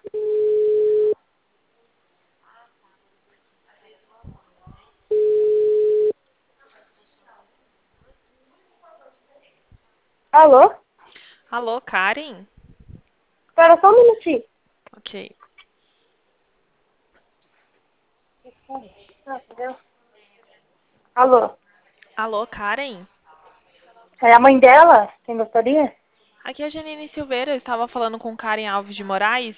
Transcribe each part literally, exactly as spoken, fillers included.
Alô? Alô, Karen? Espera só um minutinho. Ok. Ah, entendeu? Alô? Alô, Karen? É a mãe dela? Quem gostaria? Aqui é a Janine Silveira, eu estava falando com Karen Alves de Moraes.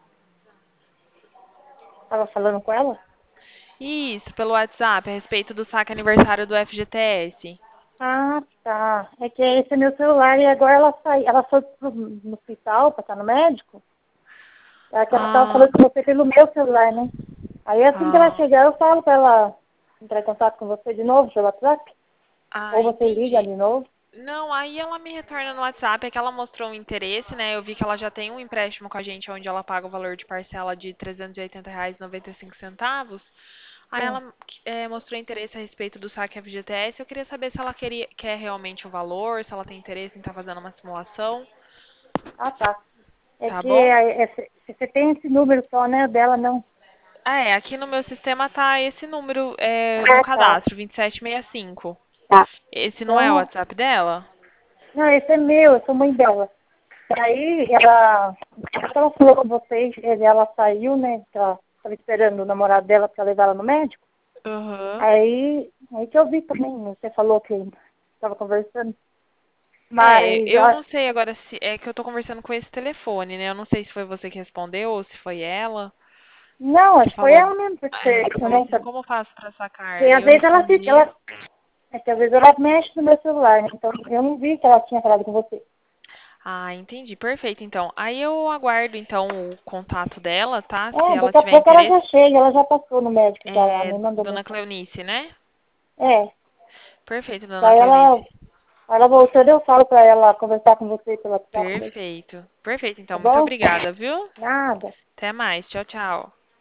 Tava falando com ela? Isso, pelo WhatsApp, a respeito do saque aniversário do F G T S. Ah, tá. É que esse é meu celular e agora ela saiu. Ela foi pro, no hospital pra estar no médico. É que ela tava Ah, falando com você pelo meu celular, né? Aí assim que ela ah, chegar, eu falo pra ela entrar em contato com você de novo pelo WhatsApp. ah, Ou você liga entendi. de novo. Não, aí ela me retorna no WhatsApp, é que ela mostrou um interesse, né? Eu vi que ela já tem um empréstimo com a gente, onde ela paga o valor de parcela de trezentos e oitenta reais e noventa e cinco centavos. Aí Sim. ela eh, mostrou interesse a respeito do saque F G T S. Eu queria saber se ela queria, quer realmente o valor, se ela tem interesse em estar fazendo uma simulação, Ah, tá. É tá que bom? é, é, se- você tem esse número só, né? Dela não. Ah, é, aqui no meu sistema tá esse número é, no Ah, tá. cadastro, vinte e sete sessenta e cinco. Tá. Esse não é o Então, WhatsApp dela? não, esse é meu, eu sou mãe dela. Aí ela, ela falou com vocês, ele- ela saiu, né? Que ela estava esperando o namorado dela para levar ela no médico. Aham. Aí, aí que eu vi também, você falou que estava conversando. É, Mas, eu ó, não sei agora se é que eu tô conversando com esse telefone, né? Eu não sei se foi você que respondeu ou se foi ela. não, Você acho que foi falou, ela mesmo, porque é, eu falou não assim, sabia. como eu faço pra sacar? Porque Aí às eu vezes ela fica, respondi. ela, é que às vezes ela mexe no meu celular, né? Então eu não vi que ela tinha falado com você. Ah, entendi. Perfeito, então. Aí eu aguardo então o contato dela, tá? Se É, ela daqui a tiver pouco ela interesse. já chega, ela já passou no médico já lá, É, me mandou Dona mensagem. Cleonice, né? É, Perfeito, Dona daí ela, Cleonice. ela voltando, eu falo pra ela conversar com você pelo WhatsApp, daí, Perfeito. Perfeito, tá então. Muito bom? obrigada, viu? Nada. Até mais. Tchau, tchau.